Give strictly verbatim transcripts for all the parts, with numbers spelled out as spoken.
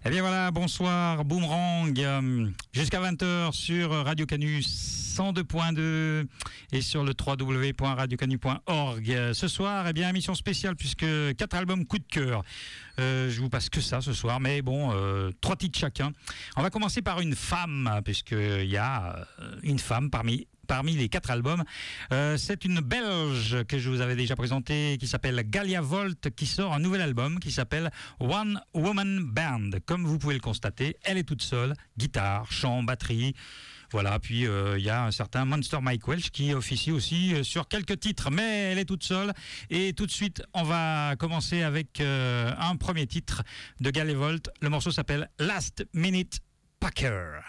Eh bien voilà, bonsoir, Boomerang, euh, jusqu'à vingt heures sur Radio Canu cent deux point deux et sur le w w w point radio canu point org. Ce soir, eh bien, émission spéciale puisque quatre albums coup de cœur. Euh, je vous passe que ça ce soir, mais bon, euh, trois titres chacun. On va commencer par une femme, puisqu'il y a une femme parmi Parmi les quatre albums, euh, c'est une Belge que je vous avais déjà présentée qui s'appelle Galia Volt, qui sort un nouvel album qui s'appelle One Woman Band. Comme vous pouvez le constater, elle est toute seule, guitare, chant, batterie. Voilà, puis il euh, y a un certain Monster Mike Welch qui officie aussi euh, sur quelques titres, mais elle est toute seule. Et tout de suite, on va commencer avec euh, un premier titre de Galia Volt. Le morceau s'appelle Last Minute Packer.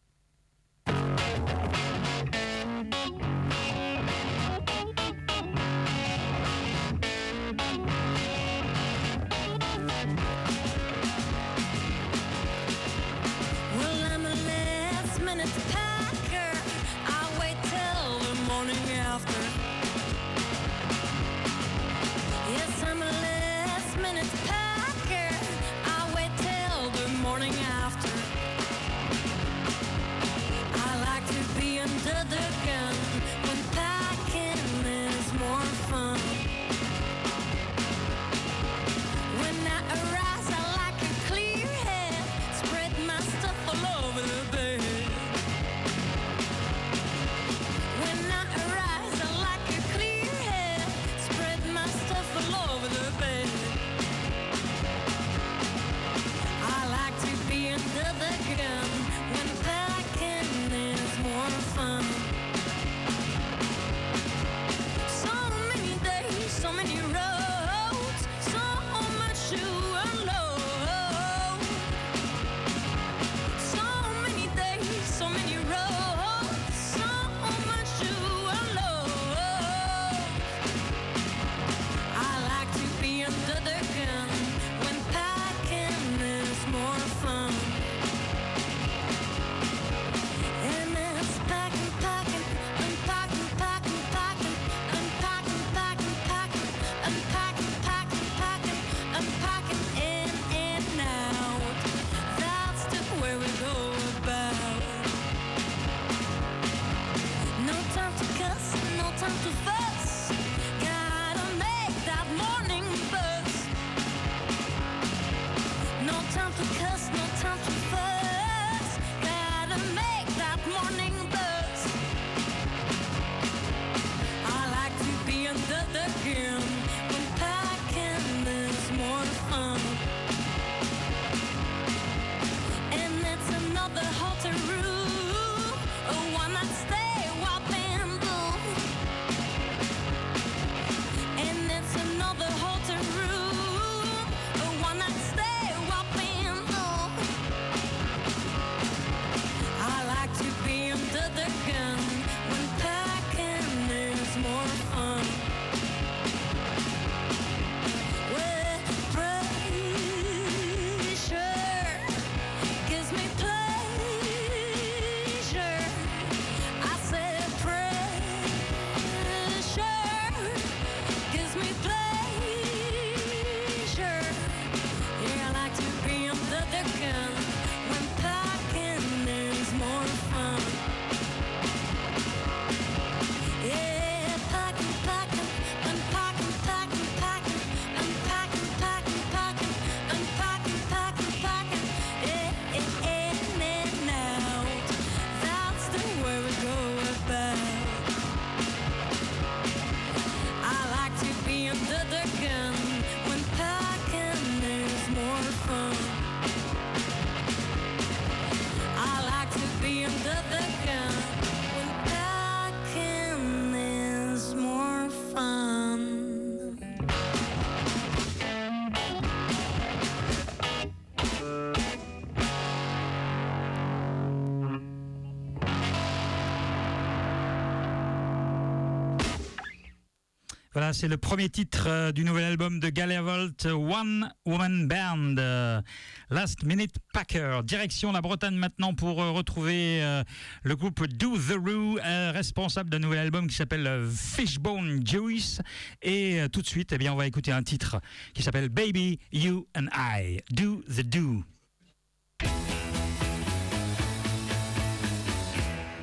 Voilà, c'est le premier titre euh, du nouvel album de Galia Volt, One Woman Band, euh, Last Minute Packer. Direction la Bretagne maintenant pour euh, retrouver euh, le groupe Do The Roo, euh, responsable d'un nouvel album qui s'appelle euh, Fishbone Juice. Et euh, tout de suite, eh bien, on va écouter un titre qui s'appelle Baby, You and I, Do The Do.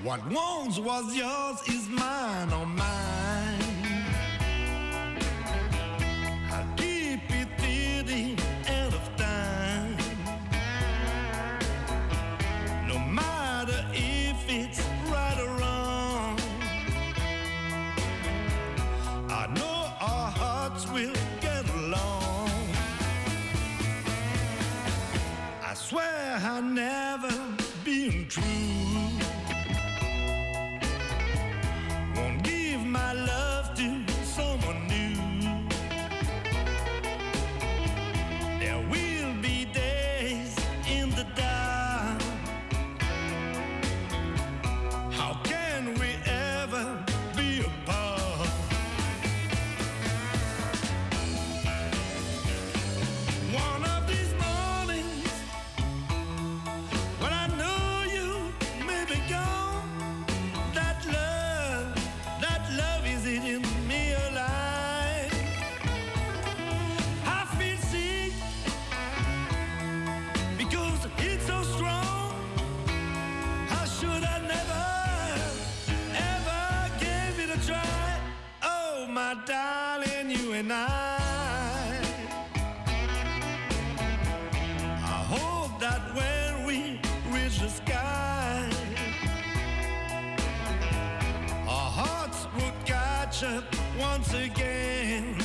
What once was yours is mine, oh mine. I'll keep it till the end of time. No matter if it's right or wrong, I know our hearts will get along. I swear I've never been true. Won't give my love to someone new. There will be days in the dark. How can we ever be apart? One of these mornings, when I know you may be gone, that love, that love is eating me alive. I feel sick because it's so strong. How should I never, ever give it a try? Oh, my darling, you and I. I hope that when we reach the sky, our hearts will catch up once again.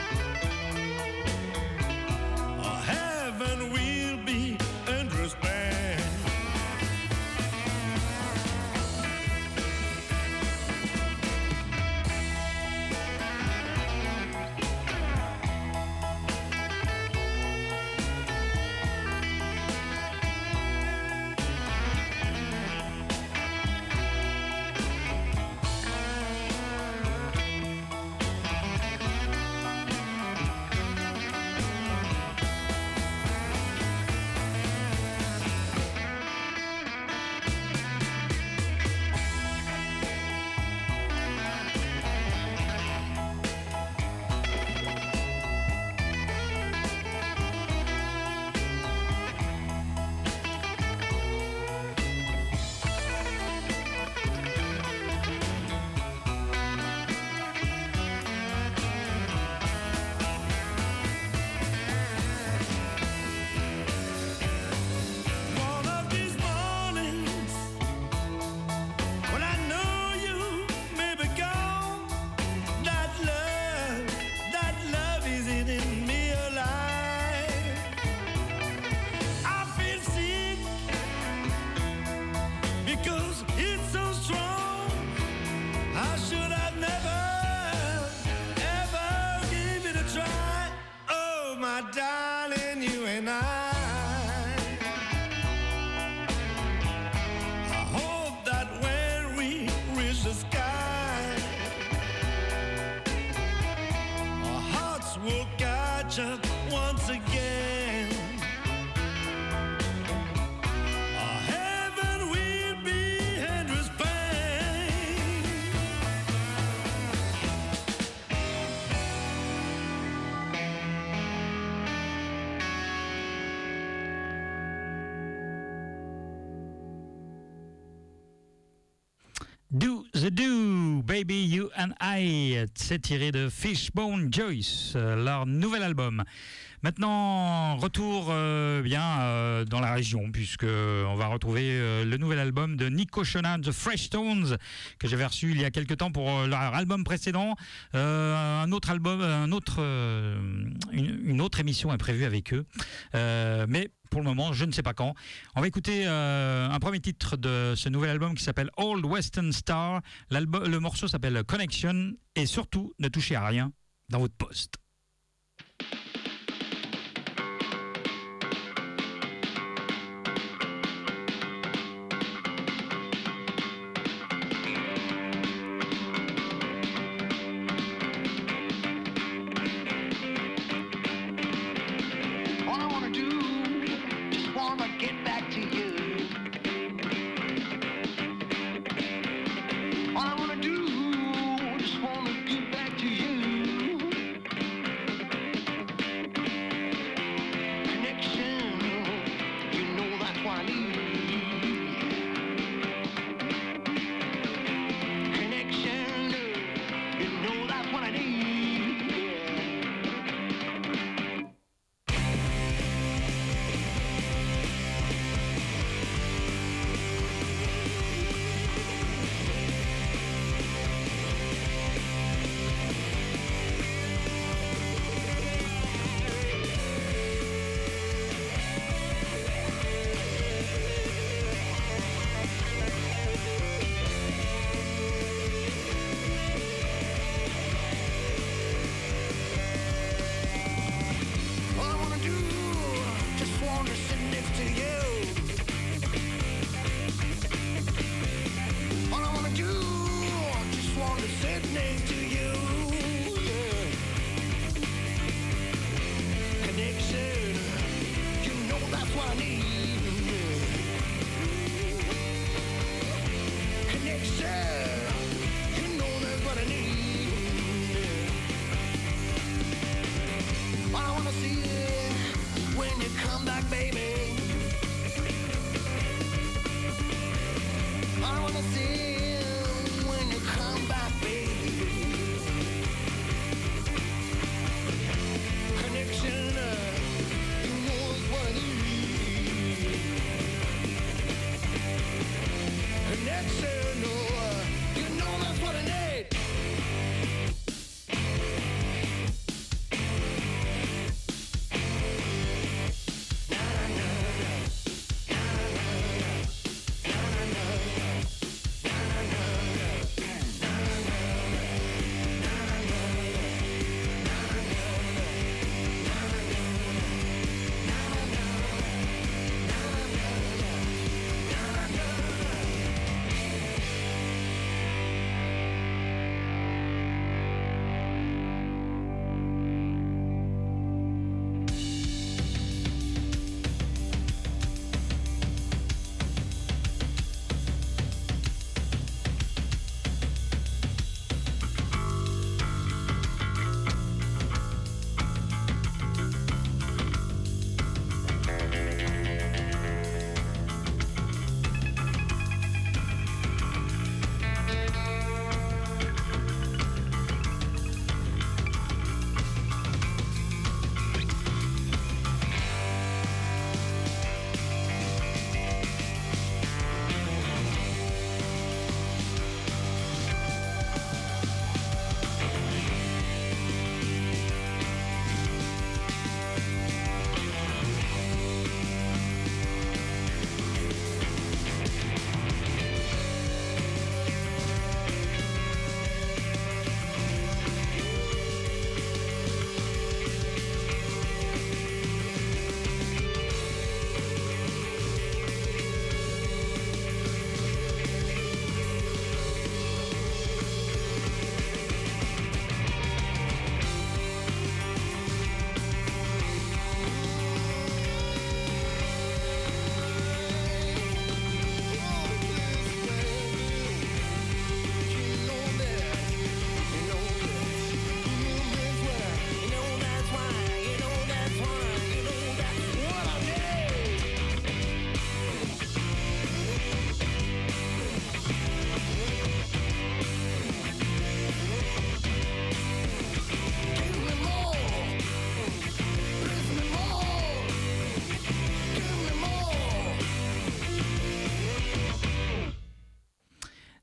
Our heaven will be endless band. One of these mornings, when I know you may be gone, that love, that love is eating me alive. I feel sick because it's so strong. How should I never, ever give it a try? Oh, my darling, you and I. I hope that when we reach the sky, our hearts will catch up once again. Our heaven will be endless pain. Do the Do, Baby You and I, c'est tiré de Fishbone Joyce, euh, leur nouvel album. Maintenant, retour euh, bien euh, dans la région, puisque on va retrouver euh, le nouvel album de Nico Shona, The Fresh Tones, que j'avais reçu il y a quelques temps pour euh, leur album précédent. Euh, un autre album, un autre, euh, une, une autre émission est prévue avec eux, euh, mais pour le moment, je ne sais pas quand. On va écouter euh, un premier titre de ce nouvel album qui s'appelle Old Western Star. L'album, le morceau s'appelle Connection, et surtout, ne touchez à rien dans votre poste. All I wanna do, just wanna get back to you. All I wanna do, just wanna get back to you. Connection, you know that's what I need.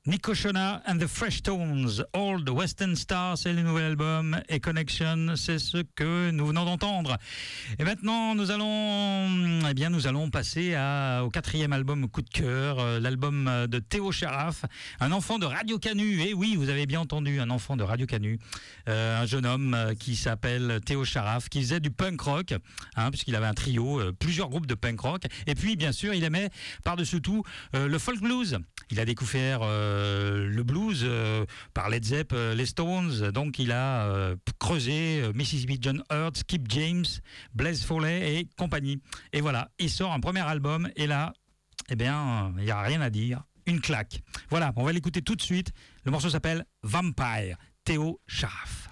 Nico Shona and the Fresh Tones, Old Western Star, c'est le nouvel album, et Connection, c'est ce que nous venons d'entendre. Et maintenant, nous allons, eh bien, nous allons passer à, au quatrième album coup de cœur, euh, l'album de Théo Charaf, un enfant de Radio Canu. Et oui, vous avez bien entendu, un enfant de Radio Canu, euh, un jeune homme euh, qui s'appelle Théo Charaf, qui faisait du punk rock, hein, puisqu'il avait un trio, euh, plusieurs groupes de punk rock. Et puis, bien sûr, il aimait par-dessus tout euh, le folk blues. Il a découvert euh, le blues euh, par Led Zepp, euh, les Stones. Donc, il a euh, creusé euh, Mississippi John Hurt, Skip James, Blaze Foley et compagnie. Et voilà, il sort un premier album. Et là, eh bien, il n'y a rien à dire. Une claque. Voilà, on va l'écouter tout de suite. Le morceau s'appelle Vampire, Théo Charaf.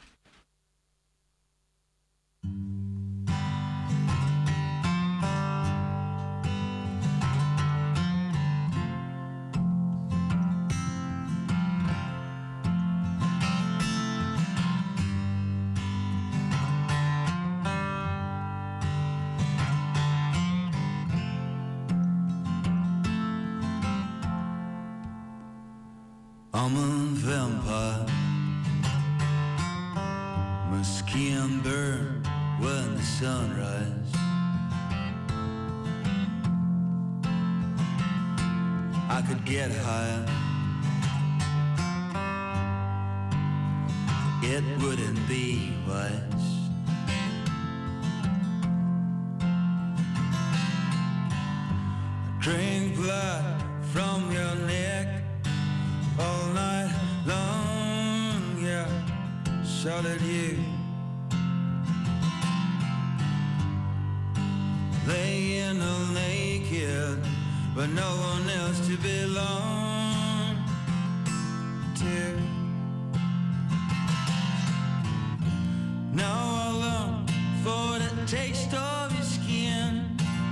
I'm a vampire. My skin burn when the sun rises. I could get higher. It wouldn't be wise. I drink blood from your neck all night long, yeah, shot at you. Laying all naked, but no one else to belong to. Now I long for the taste of your skin.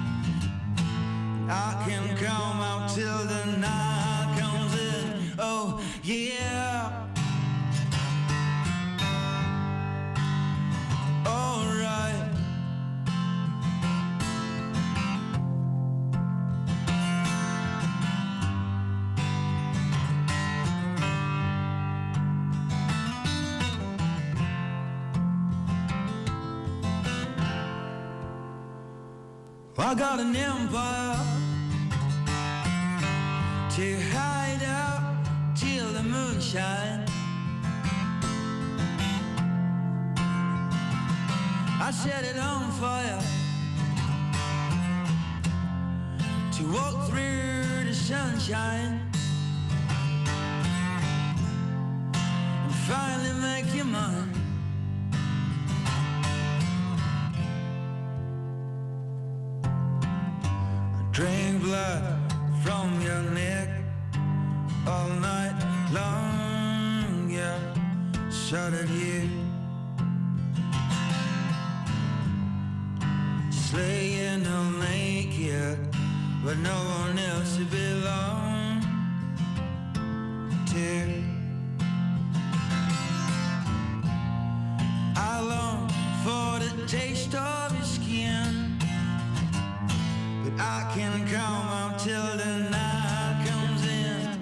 I can come out till the night comes in. Oh, yeah. All right. I got an empire to hide out till the moon shines. I set it on fire to walk through the sunshine and finally make you mine. I drink blood from your neck all night long, yeah, shot at you. Just laying all naked, but no one else to belong to. I long for the taste of your skin, but I can't come out till the night comes in.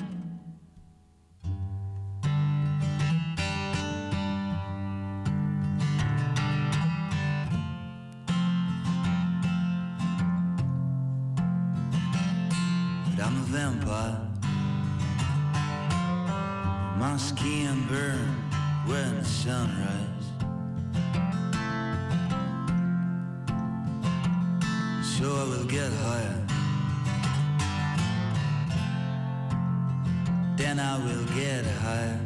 But I'm a vampire. My skin burns when the sun rises. So I will get higher. Then I will get higher.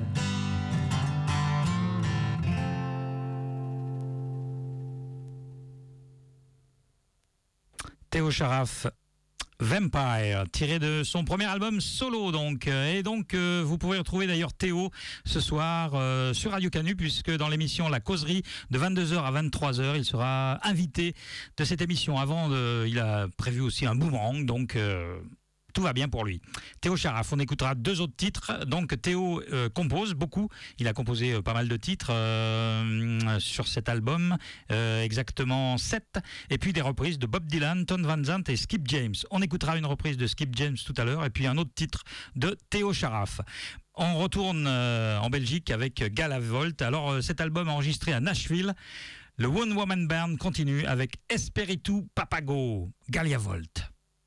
Théo Charaf, Vampire, tiré de son premier album solo donc. Et donc euh, vous pouvez retrouver d'ailleurs Théo ce soir euh, sur Radio Canu, puisque dans l'émission La Causerie de vingt-deux heures à vingt-trois heures, il sera invité de cette émission. Avant, de, il a prévu aussi un boomerang, donc euh, tout va bien pour lui. Théo Charaf, on écoutera deux autres titres. Donc Théo euh, compose beaucoup, il a composé euh, pas mal de titres euh, sur cet album, euh, exactement sept, et puis des reprises de Bob Dylan, Tony Van Zandt et Skip James. On écoutera une reprise de Skip James tout à l'heure, et puis un autre titre de Théo Charaf. On retourne euh, en Belgique avec Galavolt. Alors euh, cet album enregistré à Nashville, le One Woman Band continue avec Espiritu Papago, Galavolt.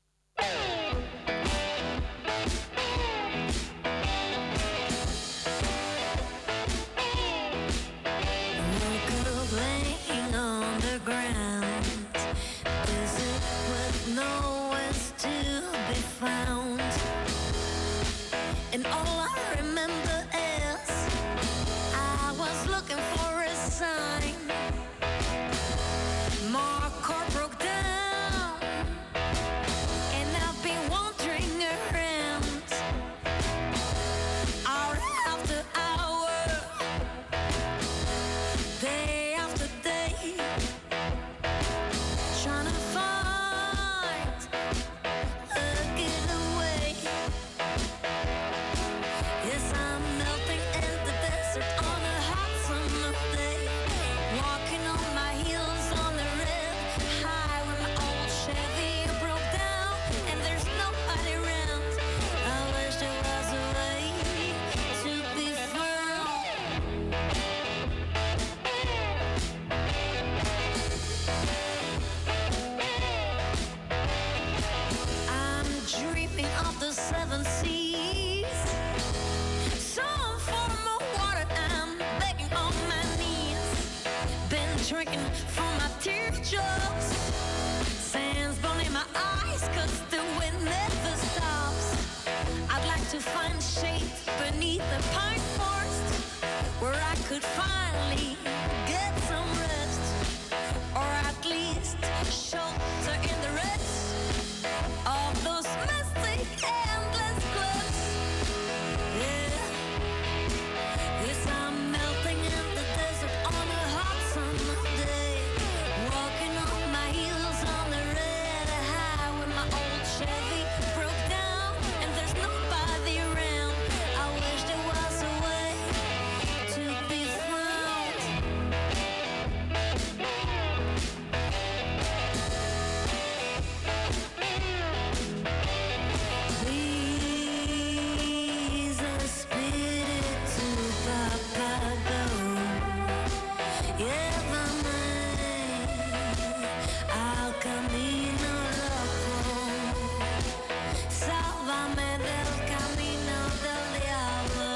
And all I remember is I was looking for a sign. My car broke down and I've been wandering around hour after hour, day after day, trying to find a getaway. Yes, I'm melting in the desert on a hot summer day, walking on my heels on the red highway. My old Chevy broke down and there's nobody around. I wish there was a way to be found. I'm dreaming of the seven seas, some form of water. I'm begging on my knees, been drinking from my teardrops, sand's burning my eyes cause the wind never stops. I'd like to find shade beneath the pine forest where I could finally get some rest, or at least shelter in the rest of those mystic endless cliffs. Yeah. Yes, I'm melting in the desert on a hot summer day, walking on my heels on the red highway. My old Chevy broke down and there's nobody around. I wish there was a way to be found. Please, Espiritu Papago, llévame al camino loco, sálvame del camino del diablo.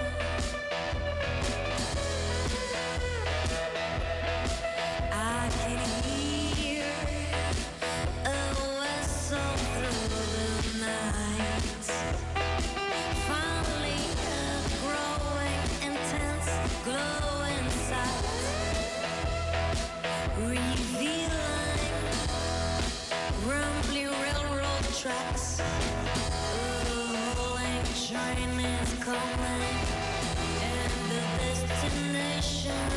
I can hear a whistle through the night, finally a growing intense glow inside, revealing rumbling railroad tracks. A rolling train is coming, and the destination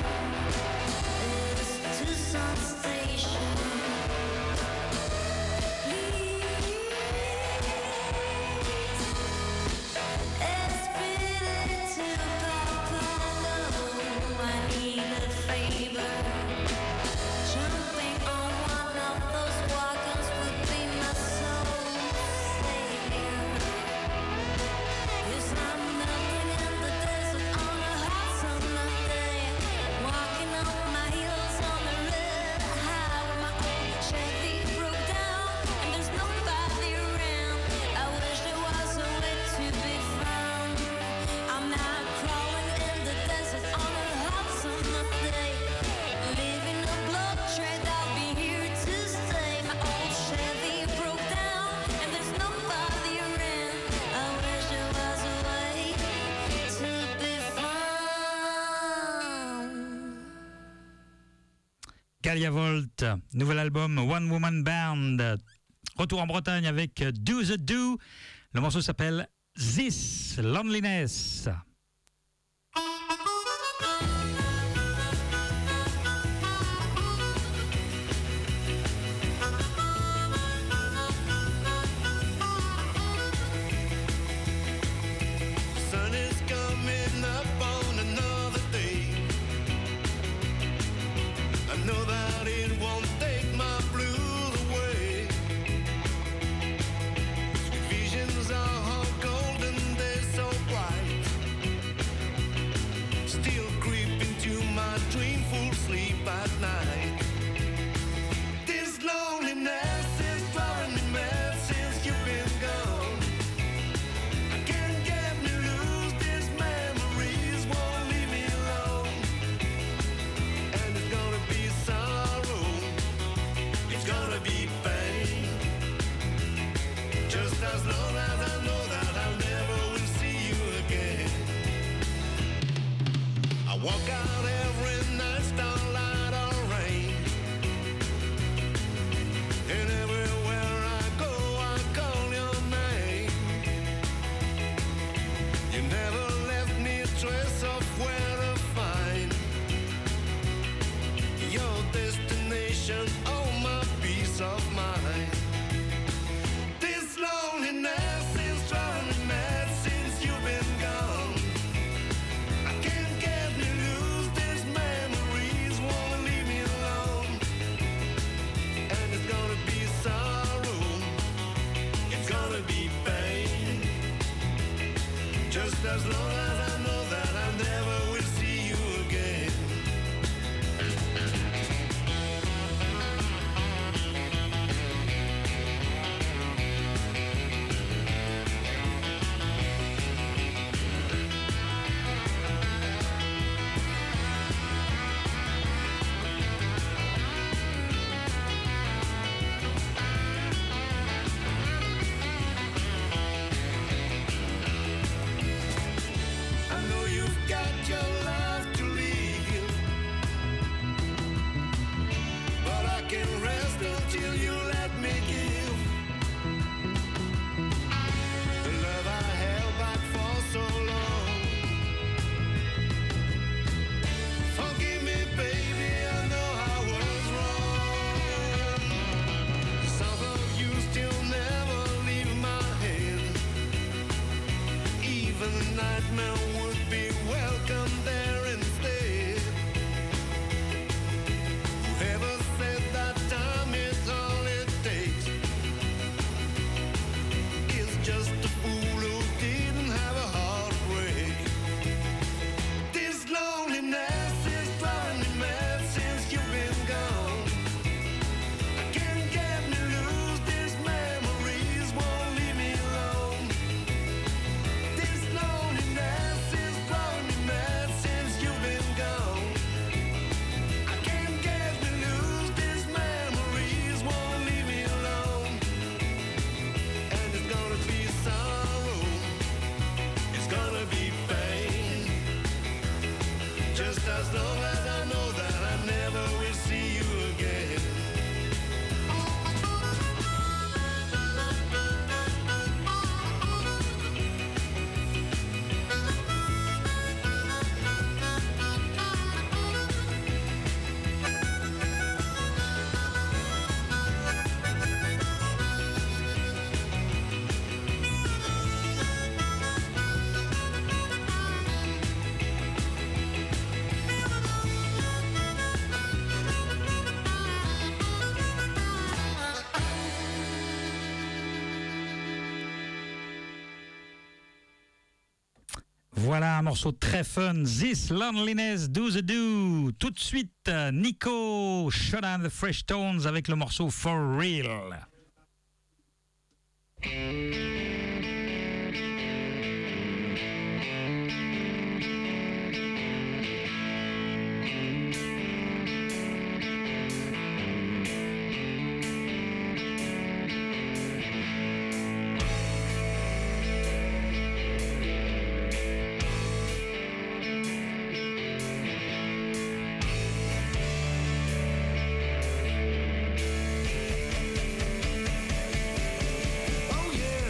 is Tucson Station. Espiritu Papago, I need a favor. Jumping on one of those wagons would be my soul's savior. Yes, I'm melting in the desert on a hot summer day, walking on my heels on the red highway. My old Chevy broke down and there's nobody around. I wish there was a way to be found. I'm now crawling in the desert on a hot summer day, leaving a blood trail. I'll be here to stay. My old Chevy broke down and there's nobody around. I wish there was a way to be found. Galavolt, nouvel album One Woman Band. Retour en Bretagne avec Do the Do. Le morceau s'appelle This Loneliness. Thank Just as long as I know that I never will see you again. I walk out every night, starlight or rain, and everywhere I go I call your name. You never left me a trace of where to find your destination, oh my peace of mind. This loneliness is driving me mad since you've been gone. I can't get me loose, these memories won't leave me alone. And it's gonna be sorrow, it's gonna be pain. Just as long as I know that I never will see you again. I know you've got your life to live, but I can't rest until you let me give the love I held back for so long. Forgive me, baby, I know I was wrong. The sound of you still never leave my head. Even the nightmare would be welcome there instead. Whoever said that time is all it takes is just a fool who didn't have a heartbreak. This loneliness is driving me mad since you've been gone. I can't get me loose, these memories won't leave me alone. This loneliness is driving me mad since you've been gone. I can't get me loose, these memories won't leave me alone. And it's gonna be sorrow, it's gonna be pain. Just as long as I know that I never will see you again. Voilà un morceau très fun, This Loneliness Do the Do. Tout de suite, euh, Nico Shona and the Fresh Tones avec le morceau For Real. Oh yeah.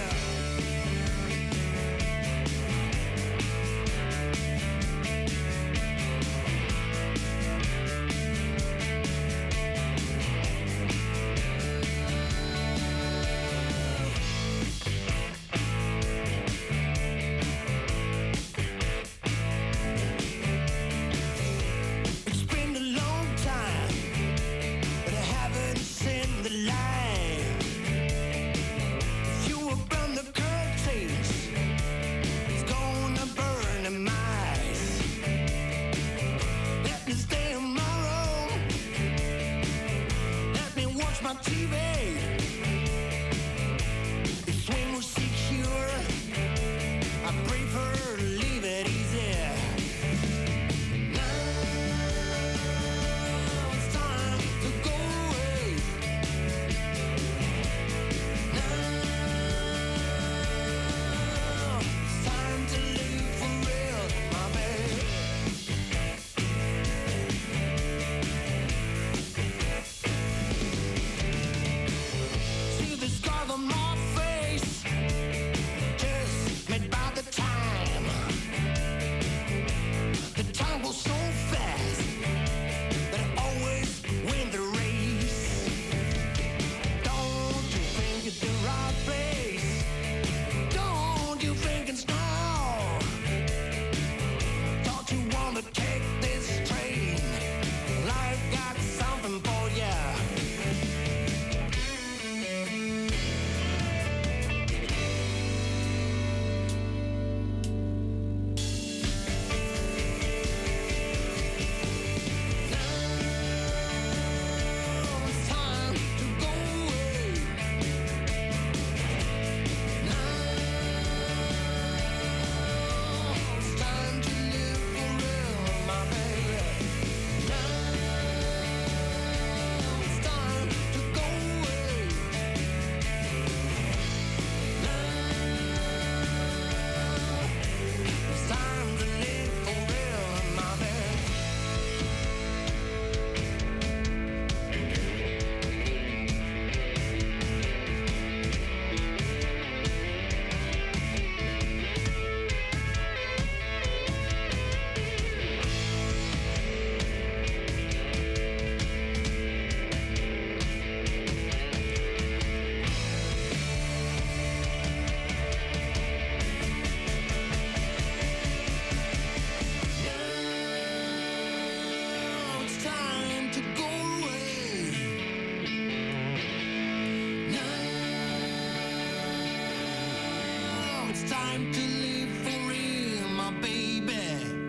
it's time to live for real, my baby.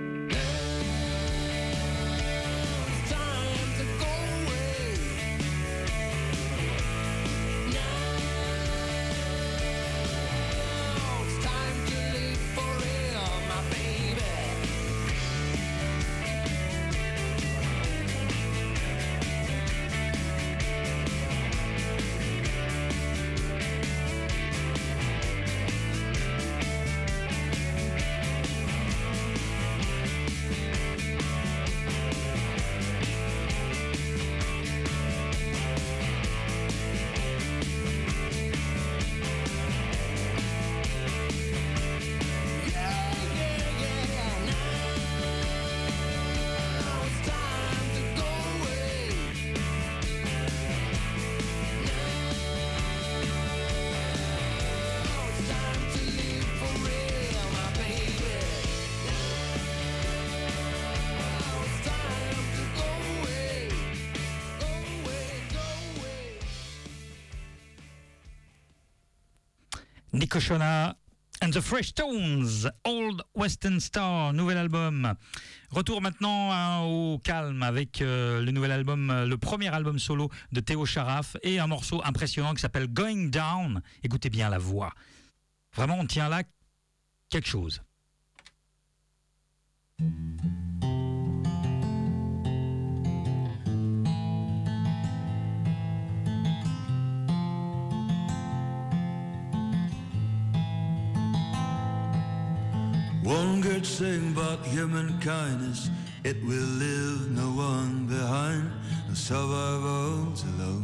It's time to go away. Now it's time to live for real, my baby. Nico Shona and the Fresh Tones, Old Western Star, nouvel album. Retour maintenant hein, au calme avec euh, le nouvel album, euh, le premier album solo de Théo Charaf et un morceau impressionnant qui s'appelle Going Down. Écoutez bien la voix. Vraiment, on tient là quelque chose. One good thing about human kindness, it will leave no one behind, no survivors alone.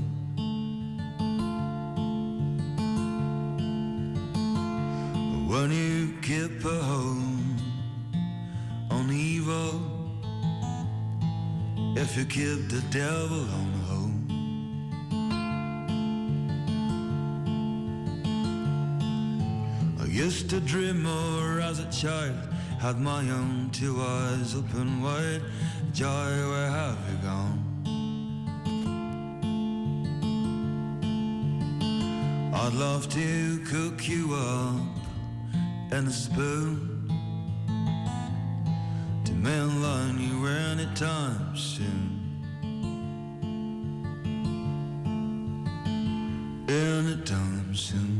When you keep a hold on evil, if you keep the devil on hold, I used to dream more as a child, had my own two eyes open wide. Joy, where have you gone? I'd love to cook you up in a spoon, to mainline you anytime soon. Anytime soon.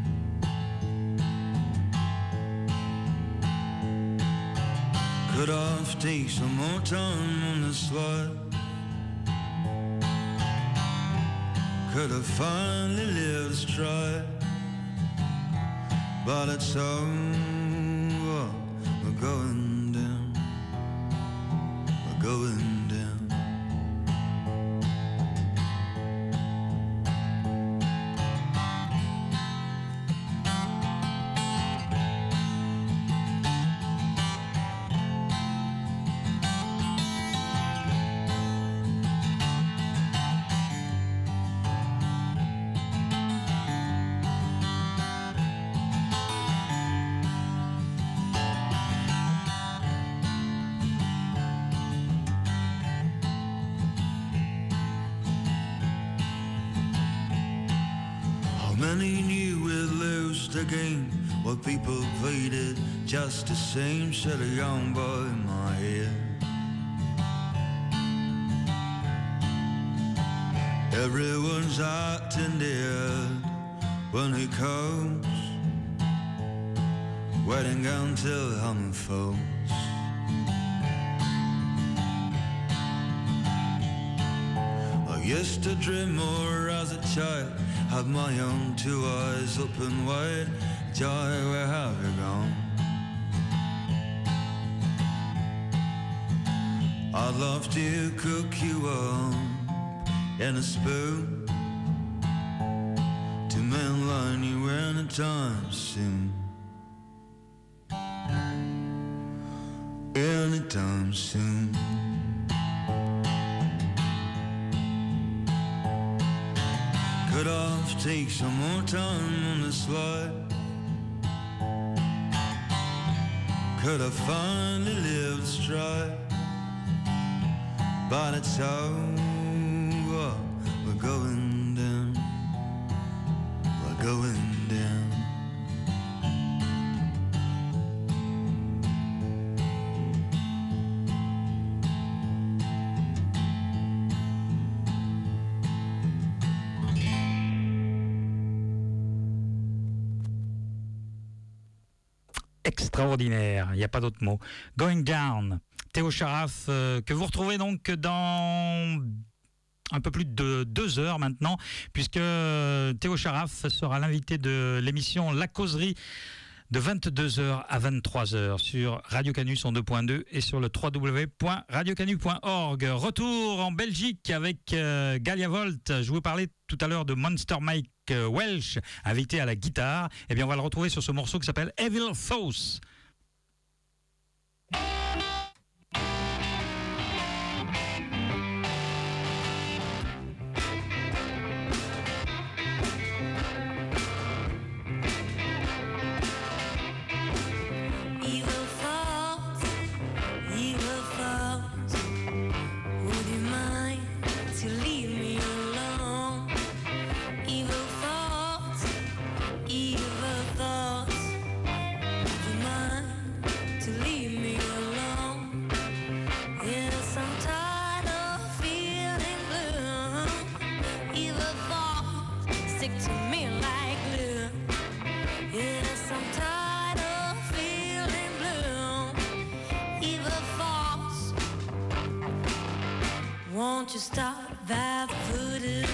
Could I take some more time on the slide? Could I finally live this try? But it's over, we're going down, we're going down. Many knew we'd lose the game, while people played it just the same. Said a young boy in my head. Everyone's acting dead when he comes, waiting until I'm falls. I used to dream more as a child, had my own two eyes open wide. Joy, where have you gone? I'd love to cook you up in a spoon, to mainline you anytime soon. Anytime soon. Could I take some more time on the slide? Could I finally live the stride? But it's over, we're going down, we're going down. extraordinaire, il n'y a pas d'autre mot. Going Down, Théo Charaf, euh, que vous retrouvez donc dans un peu plus de deux heures maintenant, puisque Théo Charaf sera l'invité de l'émission La Causerie de vingt-deux heures à vingt-trois heures sur Radio Canus en deux point deux et sur le w w w point radio canus point org. Retour en Belgique avec euh, Galia Volt. Je vous parlais tout à l'heure de Monster Mike euh, Welsh, invité à la guitare. Eh bien, on va le retrouver sur ce morceau qui s'appelle Evil Thoughts. Evil thoughts, evil thoughts. Would you mind to leave me alone? Evil thoughts, evil thoughts. Would you mind to leave me alone? Yes, I'm tired of feeling blue. Evil thoughts stick to me like glue. Yes, I'm tired of feeling blue. Evil thoughts. Won't you stop that voodoo?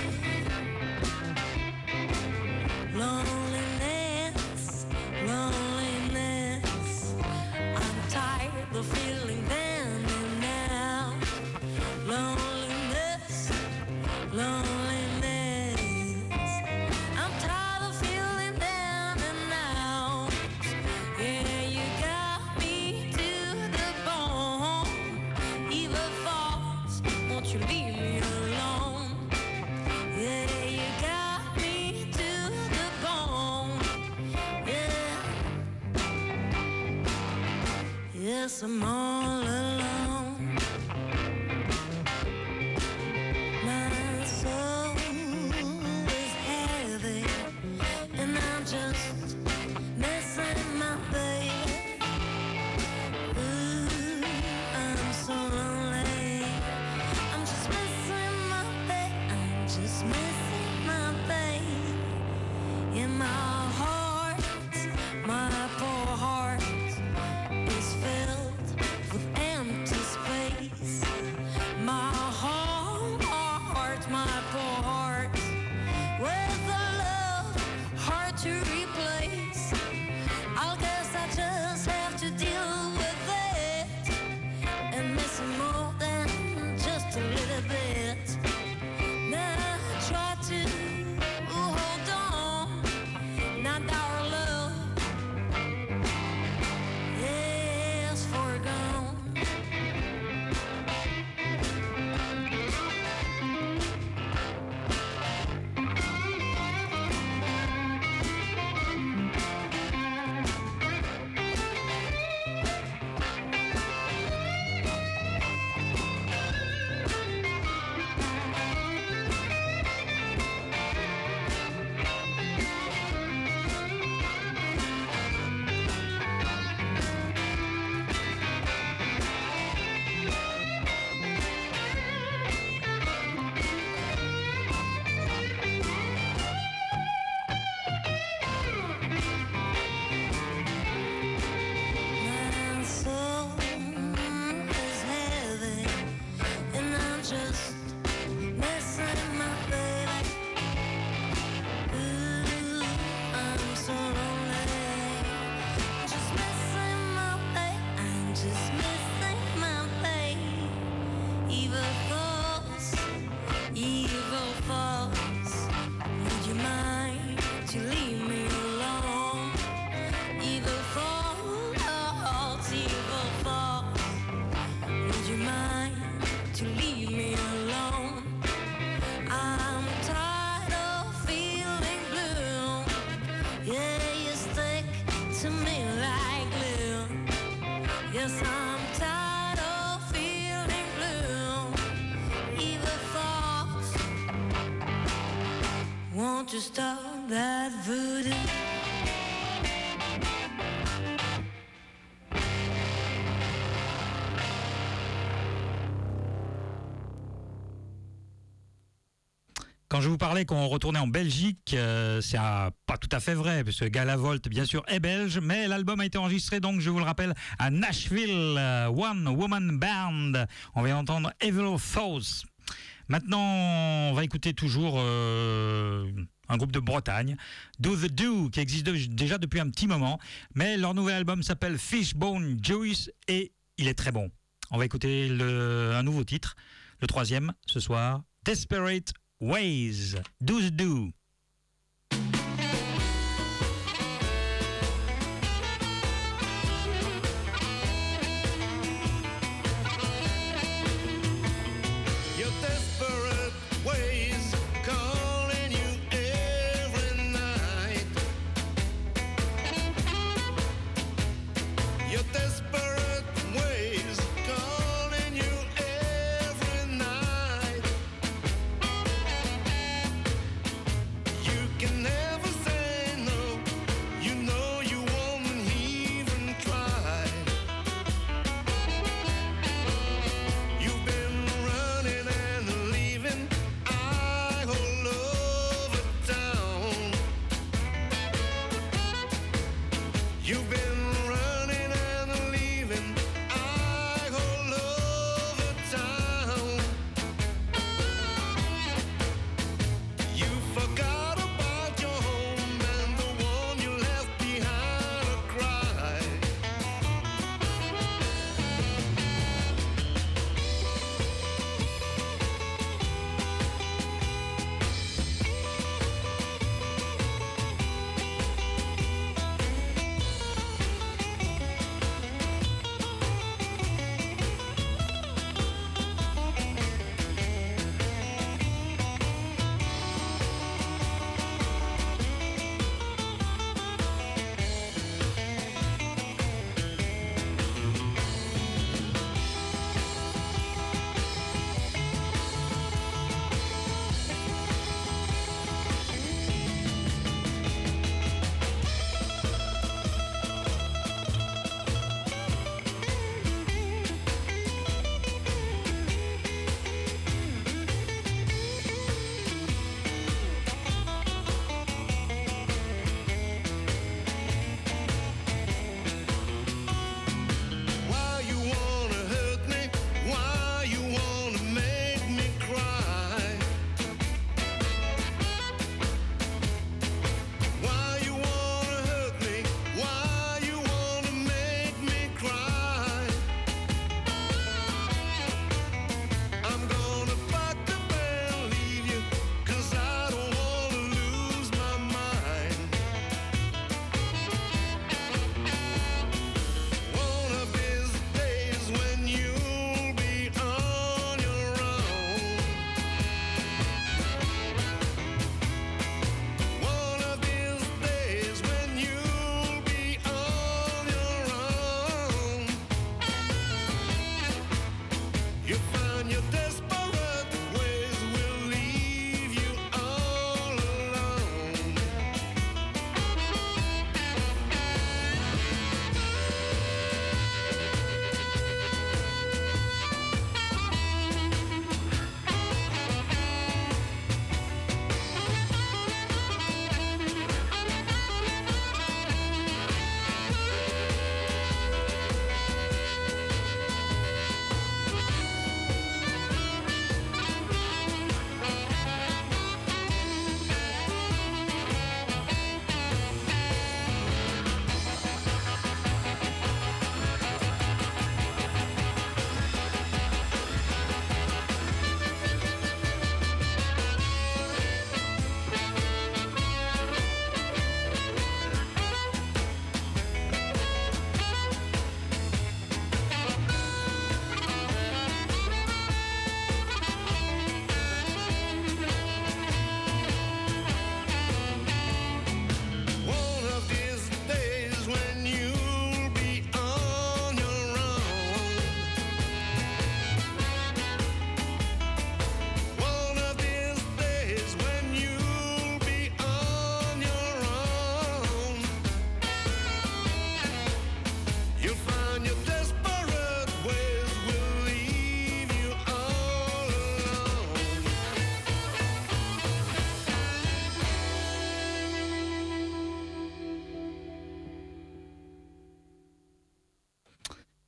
Loneliness, loneliness. I'm tired of feeling then and now. Loneliness, loneliness. I'm tired of feeling then and now. Yeah, you got me to the bone. Evil thoughts, won't you leave me alone? Yeah, you got me to the bone. Yeah. Yes, I'm all alone. My soul is heavy, and I'm just missing my baby. Ooh, I'm so lonely. I'm just missing my baby. I'm just missing my baby. In my heart, my poor heart is filled with empty space. My heart, my poor heart, with a love hard to replace. I guess I just have to deal with it and miss it more than just a little bit. Now I try to hold on, not our love is forgone. My soul is heavy, and I'm just missing my baby. Ooh, I'm so lonely. Just missing my baby. I'm just missing my baby. Evil thoughts, evil thoughts. Would you mind to leave me alone? Evil thoughts, evil thoughts. Would you mind to leave me alone? I'm tired of feeling blue. Yeah, you stick to me like glue. Yes, I'm tired of feeling blue. Evil thoughts. Won't you stop that voodoo? Quand Quand je vous parlais qu'on retournait en Belgique, euh, c'est euh, pas tout à fait vrai, parce que Galavolt, bien sûr, est belge, mais l'album a été enregistré, donc je vous le rappelle, à Nashville, euh, One Woman Band. On vient d'entendre Evil Foes. Maintenant, on va écouter toujours euh, un groupe de Bretagne, Do The Do, qui existe de, déjà depuis un petit moment, mais leur nouvel album s'appelle Fishbone Juice et il est très bon. On va écouter le, un nouveau titre, le troisième ce soir, Desperate Ways, Do The Do. Your desperate ways calling you every night. Your desperate ways calling you every night.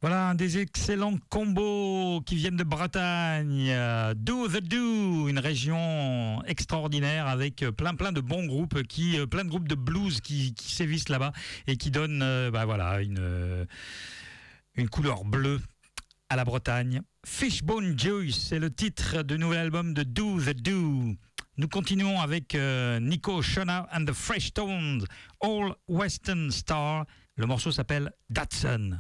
Voilà un des excellents combos qui viennent de Bretagne. Euh, Do the Do, une région extraordinaire avec plein plein de bons groupes, qui, euh, plein de groupes de blues qui, qui sévissent là-bas et qui donnent euh, bah voilà, une, euh, une couleur bleue à la Bretagne. Fishbone Juice, c'est le titre du nouvel album de Do the Do. Nous continuons avec euh, Nico Shona and the Fresh Tones, All Western Star. Le morceau s'appelle Datsun.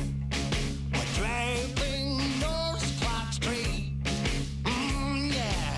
Driving North Clark Street. Mm, yeah.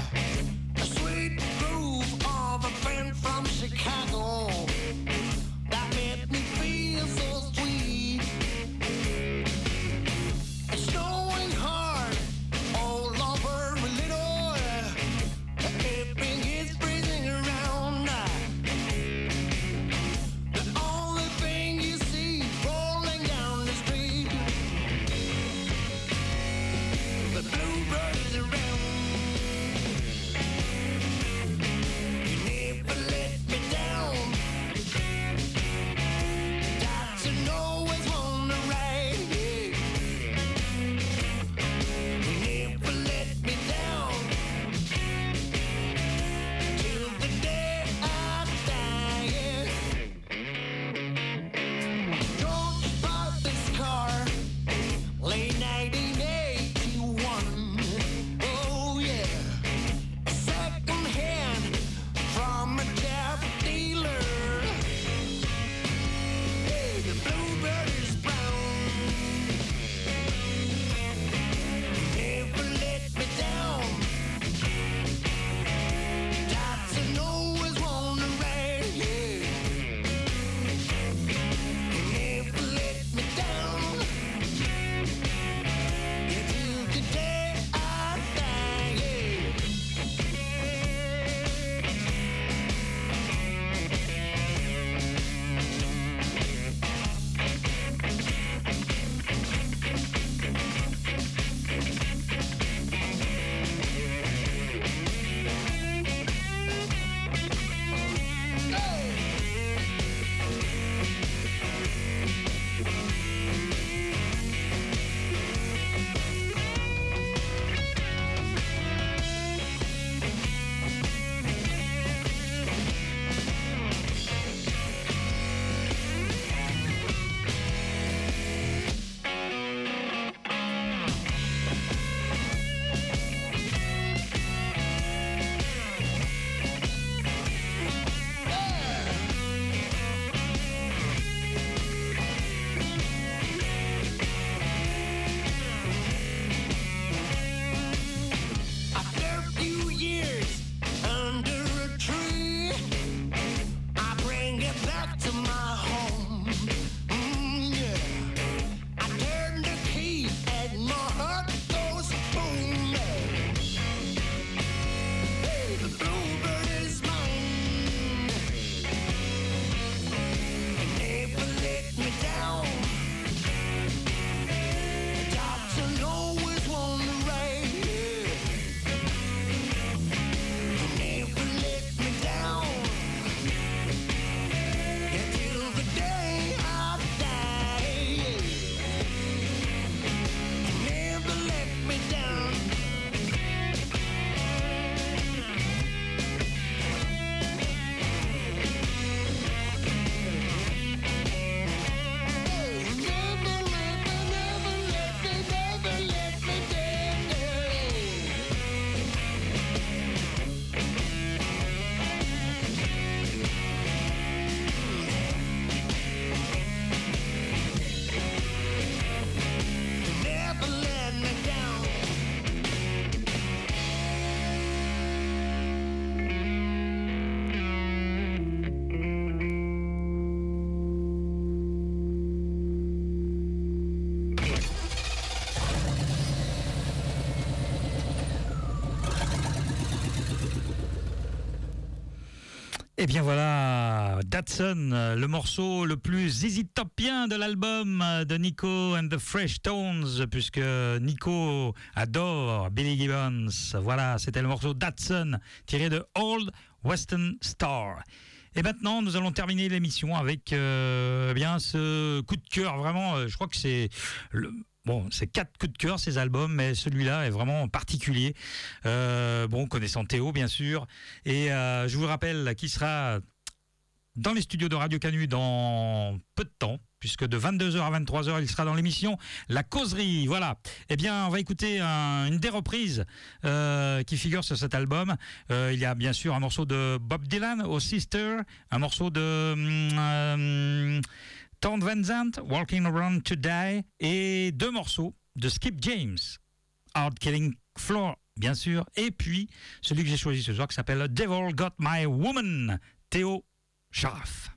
Et bien voilà, Datsun, le morceau le plus Z Z Topien de l'album de Nico and the Fresh Tones, puisque Nico adore Billy Gibbons. Voilà, c'était le morceau Datsun, tiré de Old Western Star. Et maintenant, nous allons terminer l'émission avec euh, eh bien ce coup de cœur. Vraiment, euh, je crois que c'est le... Bon, c'est quatre coups de cœur ces albums, mais celui-là est vraiment particulier. Euh, bon, connaissant Théo, bien sûr. Et euh, je vous rappelle qu'il sera dans les studios de Radio Canu dans peu de temps, puisque de vingt-deux heures à vingt-trois heures, il sera dans l'émission La Causerie. Voilà. Eh bien, on va écouter un, une des reprises euh, qui figurent sur cet album. Euh, il y a bien sûr un morceau de Bob Dylan, Oh Sister, un morceau de... Euh, Townes Van Zandt, Walking Around to Die, et deux morceaux de Skip James, Hard Killing Floor, bien sûr, et puis celui que j'ai choisi ce soir qui s'appelle Devil Got My Woman, Théo Scharf.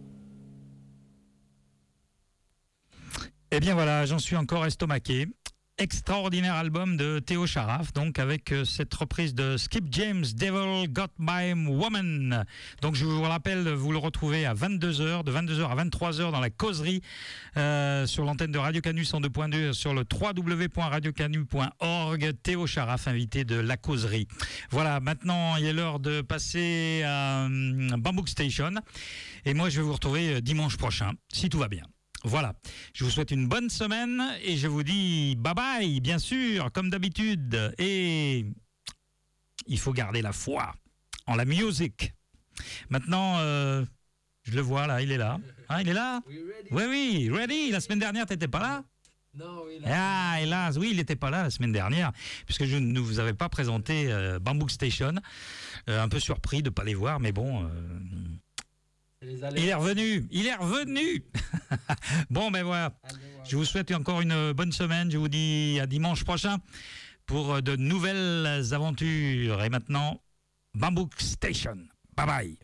Eh bien voilà, j'en suis encore estomaqué. extraordinaire album de Théo Charaf, donc avec euh, cette reprise de Skip James, Devil Got My Woman. Donc je vous rappelle, vous le retrouvez à vingt-deux heures, de vingt-deux heures à vingt-trois heures dans la causerie euh, sur l'antenne de Radio Canu cent deux point deux sur le w w w point radio canu point org. Théo Charaf, invité de la causerie. Voilà, maintenant il est l'heure de passer à euh, Bambouk Station et moi je vais vous retrouver dimanche prochain, si tout va bien. Voilà, je vous souhaite une bonne semaine et je vous dis bye bye, bien sûr, comme d'habitude. Et il faut garder la foi en la musique. Maintenant, euh, je le vois là, il est là. Hein, il est là ? Oui, oui, ready. La semaine dernière, tu n'étais pas là ? Non, oui, là. Ah, hélas, oui, il n'était pas là la semaine dernière, puisque je ne vous avais pas présenté euh, Bambouk Station. Euh, un peu surpris de ne pas les voir, mais bon... Euh, il est revenu, il est revenu. Bon, ben voilà. Je vous souhaite encore une bonne semaine. Je vous dis à dimanche prochain pour de nouvelles aventures. Et maintenant, Bambouk Station. Bye bye.